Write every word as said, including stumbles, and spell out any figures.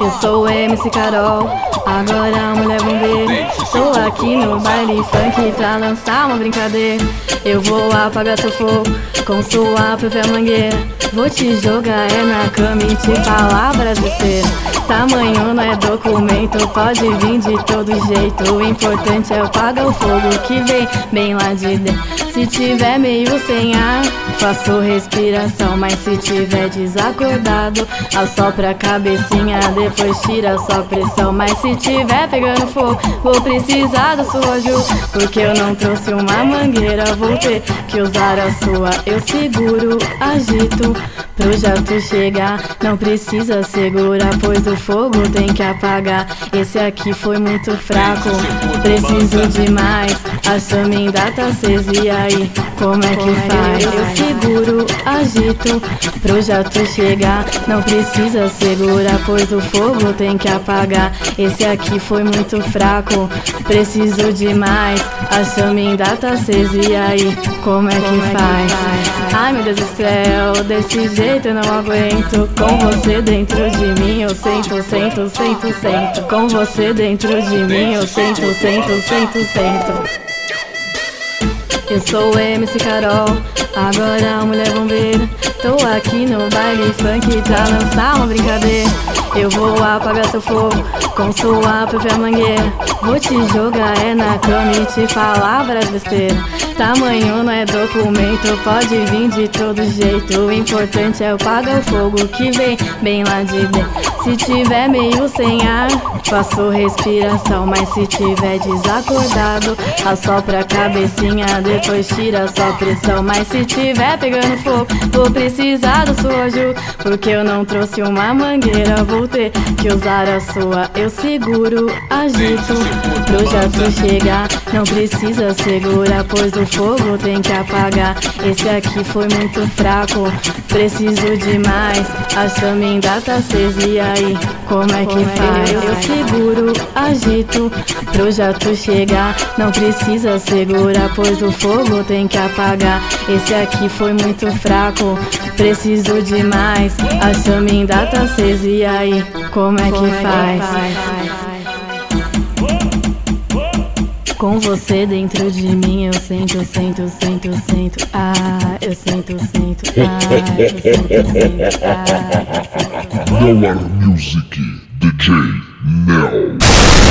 Eu sou o M C Carol, agora a mulher vão ver. Tô aqui no baile funk pra lançar uma brincadeira. Eu vou apagar seu fogo com sua própria mangueira. Vou te jogar é na cama e te falar várias besteiras. Tamanho não é documento, pode vir de todo jeito. O importante é apagar o fogo que vem bem lá de dentro. Se tiver meio sem ar, faço respiração. Mas se tiver desacordado, assopra a cabecinha, depois tira sua pressão. Mas se tiver pegando fogo, vou precisar da sua ajuda, porque eu não trouxe uma mangueira, vou ter que usar a sua. Eu seguro, agito pro jato chegar. Não precisa segurar, pois o fogo tem que apagar. Esse aqui foi muito fraco, preciso de mais. A chama ainda tá acesa, e aí, como é que faz? Eu seguro, agito pro jato chegar. Não precisa segurar, pois o fogo tem que apagar. Esse aqui foi muito fraco, preciso de mais. A chama ainda tá acesa, e aí, como é que faz? Ai meu Deus do céu, desse jeito eu não aguento. Com você dentro de mim eu sento, sento, sento, sento. Com você dentro de mim eu sento, sento, sento, sento. Eu sou o M C Carol, agora a mulher vão ver. Tô aqui no baile funk pra lançar uma brincadeira. Eu vou apagar seu fogo com sua própria mangueira. Vou te jogar é na cama e te falar várias besteiras. Tamanho não é documento, pode vir de todo jeito. O importante é apagar o fogo que vem bem lá de dentro. Se tiver meio sem ar, faço respiração. Mas se tiver desacordado, assopra a cabecinha, depois tira sua pressão. Mas se tiver pegando fogo, vou precisar da sua ajuda, porque eu não trouxe uma mangueira, vou ter que usar a sua. Eu seguro, agito pro jato chegar. Não precisa segurar, pois o fogo tem que apagar. Esse aqui foi muito fraco, preciso de mais. A chama ainda tá acesa, e aí, como é que faz? Eu seguro, agito pro jato chegar. Não precisa segurar, pois o fogo tem que apagar. Esse aqui foi muito fraco, preciso de mais. A chama ainda tá acesa, e aí, como é que faz? Com você dentro de mim eu sento, sento, sento, sento. Ah, eu sento, sento. Ah, eu sento, sento. Ah, eu sento, sento. No Ar Music, D J Nel.